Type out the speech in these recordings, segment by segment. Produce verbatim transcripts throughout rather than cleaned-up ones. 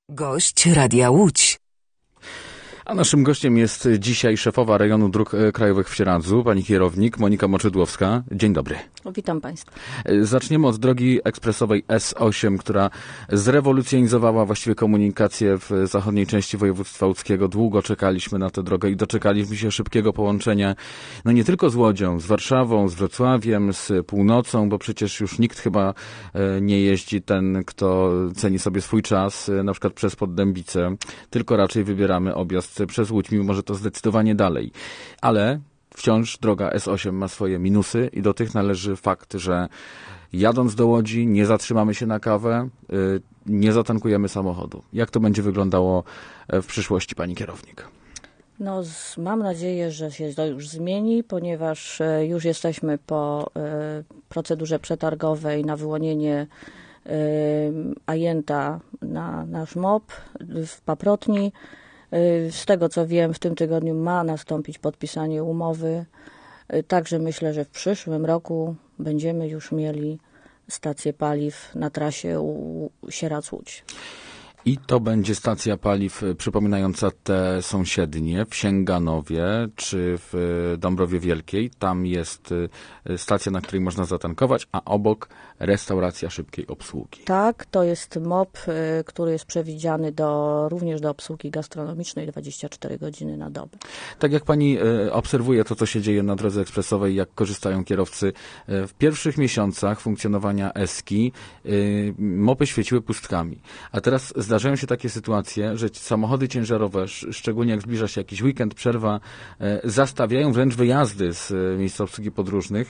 Gość Radia Łódź. A naszym gościem jest dzisiaj szefowa rejonu dróg krajowych w Sieradzu, pani kierownik Monika Moczydłowska. Dzień dobry. Witam Państwa. Zaczniemy od drogi ekspresowej S osiem, która zrewolucjonizowała właściwie komunikację w zachodniej części województwa łódzkiego. Długo czekaliśmy na tę drogę i doczekaliśmy się szybkiego połączenia, no nie tylko z Łodzią, z Warszawą, z Wrocławiem, z północą, bo przecież już nikt chyba nie jeździ, ten, kto ceni sobie swój czas, na przykład przez Poddębice, tylko raczej wybieramy objazd przez Łódź, mimo że to zdecydowanie dalej. Ale wciąż droga S osiem ma swoje minusy i do tych należy fakt, że jadąc do Łodzi nie zatrzymamy się na kawę, nie zatankujemy samochodu. Jak to będzie wyglądało w przyszłości, pani kierownik? No, z, mam nadzieję, że się to już zmieni, ponieważ e, już jesteśmy po e, procedurze przetargowej na wyłonienie e, ajenta na nasz M O P w Paprotni. Z tego co wiem, w tym tygodniu ma nastąpić podpisanie umowy. Także myślę, że w przyszłym roku będziemy już mieli stację paliw na trasie Sieradz-Łódź. I to będzie stacja paliw przypominająca te sąsiednie w Sięganowie czy w Dąbrowie Wielkiej. Tam jest stacja, na której można zatankować, a obok restauracja szybkiej obsługi. Tak, to jest M O P, który jest przewidziany do, również do obsługi gastronomicznej dwadzieścia cztery godziny na dobę. Tak jak pani obserwuje to, co się dzieje na drodze ekspresowej, jak korzystają kierowcy, w pierwszych miesiącach funkcjonowania Eski M O P-y świeciły pustkami. A teraz zdarzają się takie sytuacje, że samochody ciężarowe, szczególnie jak zbliża się jakiś weekend, przerwa, zastawiają wręcz wyjazdy z miejsca obsługi podróżnych.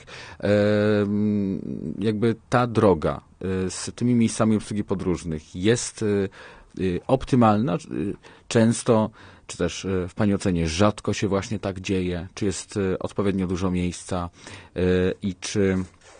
Jakby ta droga z tymi miejscami obsługi podróżnych jest optymalna? Często, czy też w pani ocenie rzadko się właśnie tak dzieje? Czy jest odpowiednio dużo miejsca i czy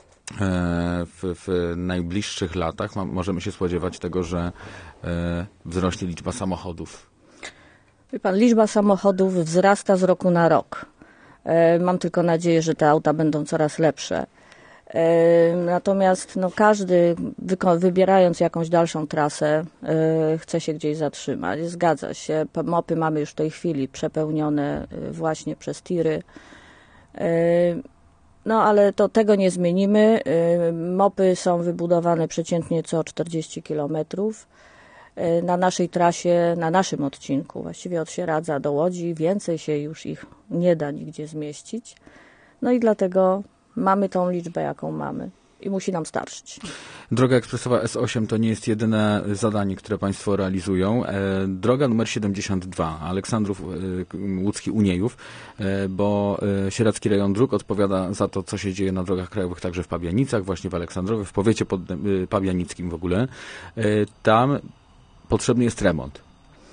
w, w najbliższych latach ma, możemy się spodziewać tego, że e, wzrośnie liczba samochodów? Wie pan, liczba samochodów wzrasta z roku na rok. E, mam tylko nadzieję, że te auta będą coraz lepsze. E, natomiast no, każdy, wyko- wybierając jakąś dalszą trasę, e, chce się gdzieś zatrzymać. Zgadza się. M O P-y mamy już w tej chwili przepełnione właśnie przez tiry. E, No, ale to tego nie zmienimy. M O P-y są wybudowane przeciętnie co czterdzieści kilometrów. Na naszej trasie, na naszym odcinku, właściwie od Sieradza do Łodzi, więcej się już ich nie da nigdzie zmieścić. No i dlatego mamy tą liczbę, jaką mamy. I musi nam starczyć. Droga ekspresowa S osiem to nie jest jedyne zadanie, które państwo realizują. Droga numer siedemdziesiąt dwa, Aleksandrów Łódzki Uniejów, bo Sieradzki Rejon Dróg odpowiada za to, co się dzieje na drogach krajowych także w Pabianicach, właśnie w Aleksandrowie, w powiecie pod, pabianickim w ogóle. Tam potrzebny jest remont.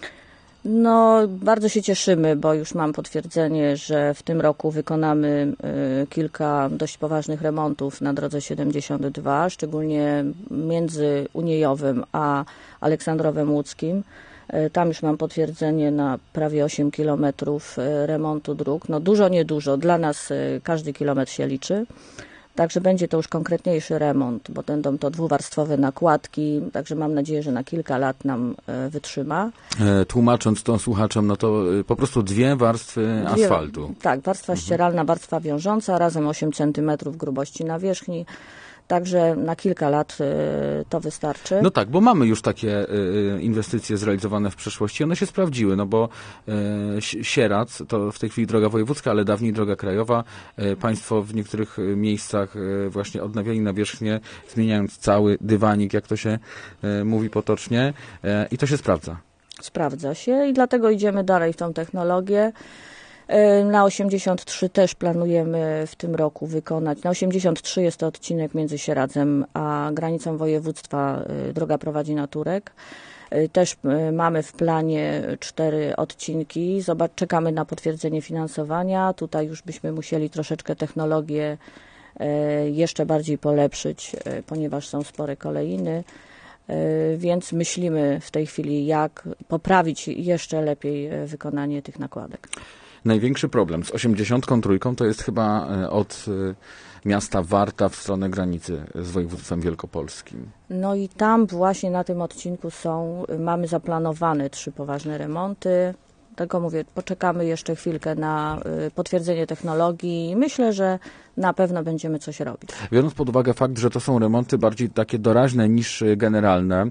No, bardzo się cieszymy, bo już mam potwierdzenie, że w tym roku wykonamy y, kilka dość poważnych remontów na drodze siedemdziesiąt dwa, szczególnie między Uniejowym a Aleksandrowem Łódzkim. Y, tam już mam potwierdzenie na prawie osiem kilometrów y, remontu dróg. No dużo, niedużo. Dla nas y, każdy kilometr się liczy. Także będzie to już konkretniejszy remont, bo będą to dwuwarstwowe nakładki, także mam nadzieję, że na kilka lat nam wytrzyma. E, tłumacząc to słuchaczom, no to po prostu dwie warstwy dwie, asfaltu. Tak, warstwa mhm. ścieralna, warstwa wiążąca, razem osiem centymetrów grubości nawierzchni. Także na kilka lat y, to wystarczy. No tak, bo mamy już takie y, inwestycje zrealizowane w przeszłości. One się sprawdziły, no bo y, Sieradz to w tej chwili droga wojewódzka, ale dawniej droga krajowa. Y, państwo w niektórych miejscach y, właśnie odnawiali nawierzchnię, zmieniając cały dywanik, jak to się y, mówi potocznie. Y, I to się sprawdza. Sprawdza się i dlatego idziemy dalej w tą technologię. Na osiemdziesiąt trzy też planujemy w tym roku wykonać. Na osiemdziesiąt trzy jest to odcinek między Sieradzem a granicą województwa. Droga prowadzi na Turek. Też mamy w planie cztery odcinki. Zobacz, czekamy na potwierdzenie finansowania. Tutaj już byśmy musieli troszeczkę technologię jeszcze bardziej polepszyć, ponieważ są spore kolejny. Więc myślimy w tej chwili, jak poprawić jeszcze lepiej wykonanie tych nakładek. Największy problem z osiemdziesiątką trójką to jest chyba od miasta Warta w stronę granicy z województwem wielkopolskim. No i tam właśnie na tym odcinku są, mamy zaplanowane trzy poważne remonty. Tego mówię, poczekamy jeszcze chwilkę na potwierdzenie technologii i myślę, że na pewno będziemy coś robić. Biorąc pod uwagę fakt, że to są remonty bardziej takie doraźne niż generalne,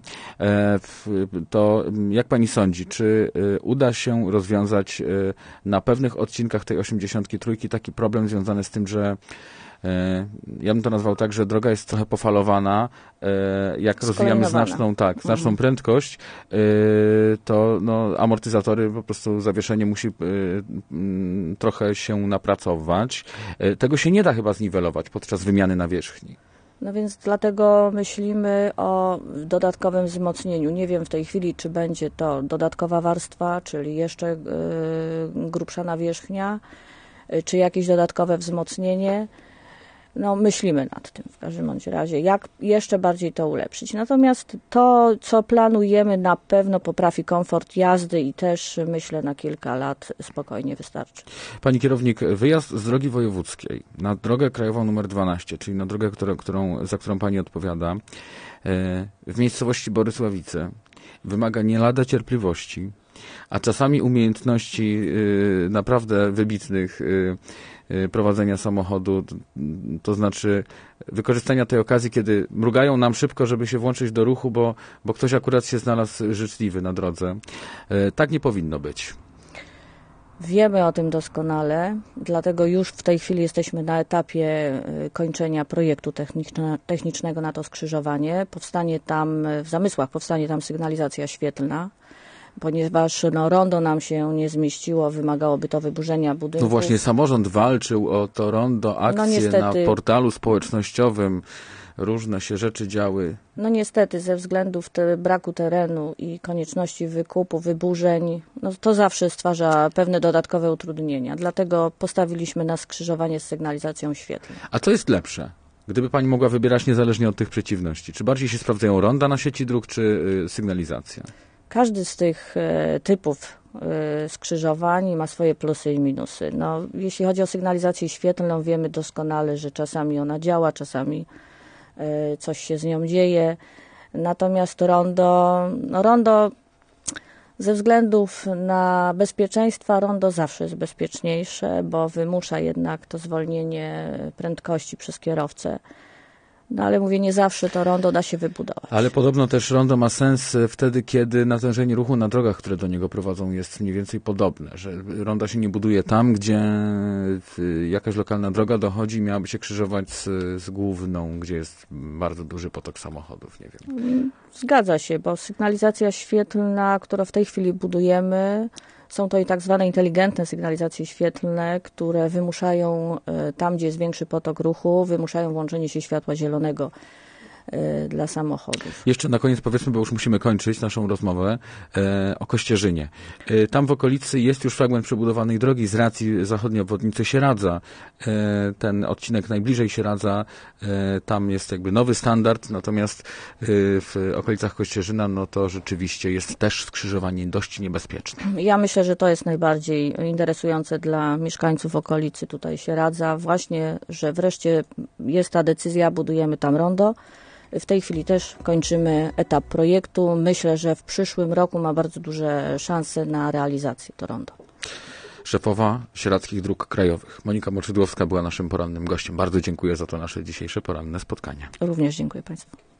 to jak pani sądzi, czy uda się rozwiązać na pewnych odcinkach tej osiemdziesiątki trójki taki problem związany z tym, że ja bym to nazwał tak, że droga jest trochę pofalowana, jak rozwijamy znaczną, tak, znaczną mhm. prędkość, to no, amortyzatory, po prostu zawieszenie musi trochę się napracować. Tego się nie da chyba zniwelować podczas wymiany nawierzchni. No więc dlatego myślimy o dodatkowym wzmocnieniu. Nie wiem w tej chwili, czy będzie to dodatkowa warstwa, czyli jeszcze grubsza nawierzchnia, czy jakieś dodatkowe wzmocnienie. No, myślimy nad tym w każdym bądź razie, jak jeszcze bardziej to ulepszyć. Natomiast to, co planujemy, na pewno poprawi komfort jazdy i też, myślę, na kilka lat spokojnie wystarczy. Pani kierownik, wyjazd z drogi wojewódzkiej na drogę krajową numer dwanaście, czyli na drogę, którą, którą, za którą pani odpowiada, w miejscowości Borysławice, wymaga nie lada cierpliwości, a czasami umiejętności naprawdę wybitnych prowadzenia samochodu, to, to znaczy wykorzystania tej okazji, kiedy mrugają nam szybko, żeby się włączyć do ruchu, bo, bo ktoś akurat się znalazł życzliwy na drodze. Tak nie powinno być. Wiemy o tym doskonale, dlatego już w tej chwili jesteśmy na etapie kończenia projektu techniczne, technicznego na to skrzyżowanie. Powstanie tam, w zamysłach powstanie tam sygnalizacja świetlna, ponieważ no, rondo nam się nie zmieściło, wymagałoby to wyburzenia budynku. No właśnie, samorząd walczył o to rondo, akcje no niestety, na portalu społecznościowym, różne się rzeczy działy. No niestety, ze względów te, braku terenu i konieczności wykupu, wyburzeń, no to zawsze stwarza pewne dodatkowe utrudnienia. Dlatego postawiliśmy na skrzyżowanie z sygnalizacją świetlną. A co jest lepsze? Gdyby pani mogła wybierać niezależnie od tych przeciwności, czy bardziej się sprawdzają ronda na sieci dróg, czy y, sygnalizacja? Każdy z tych e, typów e, skrzyżowań ma swoje plusy i minusy. No, jeśli chodzi o sygnalizację świetlną, wiemy doskonale, że czasami ona działa, czasami e, coś się z nią dzieje. Natomiast rondo, no rondo ze względów na bezpieczeństwa, rondo zawsze jest bezpieczniejsze, bo wymusza jednak to zwolnienie prędkości przez kierowcę. No ale mówię, nie zawsze to rondo da się wybudować. Ale podobno też rondo ma sens wtedy, kiedy natężenie ruchu na drogach, które do niego prowadzą, jest mniej więcej podobne. Że ronda się nie buduje tam, gdzie jakaś lokalna droga dochodzi i miałaby się krzyżować z, z główną, gdzie jest bardzo duży potok samochodów. Nie wiem. Zgadza się, bo sygnalizacja świetlna, którą w tej chwili budujemy, są to i tak zwane inteligentne sygnalizacje świetlne, które wymuszają tam, gdzie jest większy potok ruchu, wymuszają włączenie się światła zielonego dla samochodów. Jeszcze na koniec powiedzmy, bo już musimy kończyć naszą rozmowę, e, o Kościerzynie. E, tam w okolicy jest już fragment przebudowanej drogi z racji zachodniej obwodnicy Sieradza. E, ten odcinek najbliżej Sieradza, e, tam jest jakby nowy standard, natomiast e, w okolicach Kościerzyna, no to rzeczywiście jest też skrzyżowanie dość niebezpieczne. Ja myślę, że to jest najbardziej interesujące dla mieszkańców okolicy tutaj Sieradza. Właśnie, że wreszcie jest ta decyzja, budujemy tam rondo. W tej chwili też kończymy etap projektu. Myślę, że w przyszłym roku ma bardzo duże szanse na realizację to rondo. Szefowa Sieradzkich Dróg Krajowych Monika Moczydłowska była naszym porannym gościem. Bardzo dziękuję za to nasze dzisiejsze poranne spotkanie. Również dziękuję Państwu.